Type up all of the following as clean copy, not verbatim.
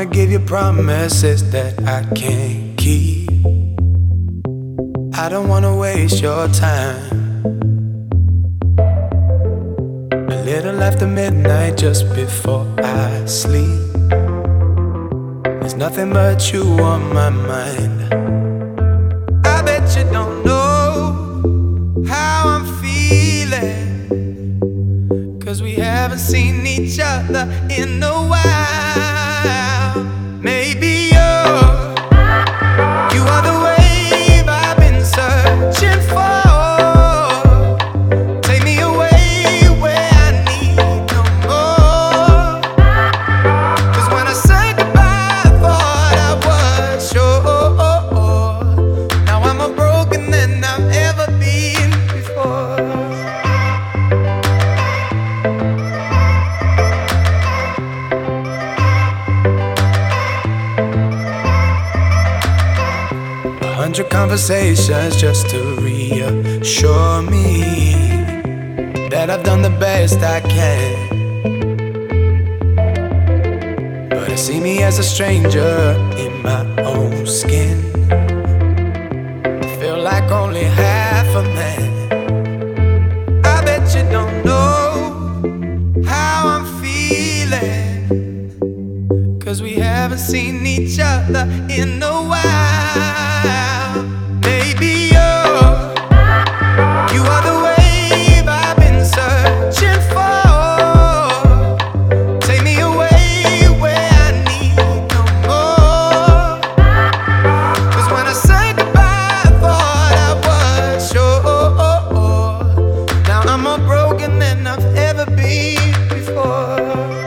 wanna give you promises that I can't keep. I don't wanna waste your time. A little after midnight, just before I sleep, there's nothing but you on my mind. I bet you don't know how I'm feeling, 'cause we haven't seen each other in a while. Maybe you are the wave I've been searching for. Take me away where I need no more. 'Cause when I said goodbye, I thought I was sure. Now I'm more broken than I've ever been before. 100 conversations just to reassure me that I've done the best I can. But I see me as a stranger in my own skin. I feel like only half a man. I bet you don't know how I'm feeling, 'cause we haven't seen each other in a while. Maybe you are the wave I've been searching for. Take me away where I need no more. 'Cause when I said goodbye, I thought I was sure. Now I'm more broken than I've ever been before.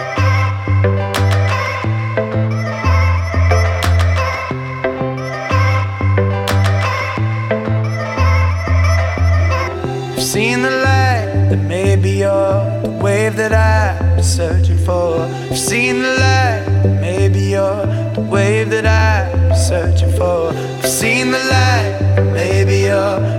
Seen the light that maybe you're the wave that I've been searching for. I've seen the light that maybe you're the wave that I've been searching for. I've seen the light that maybe you're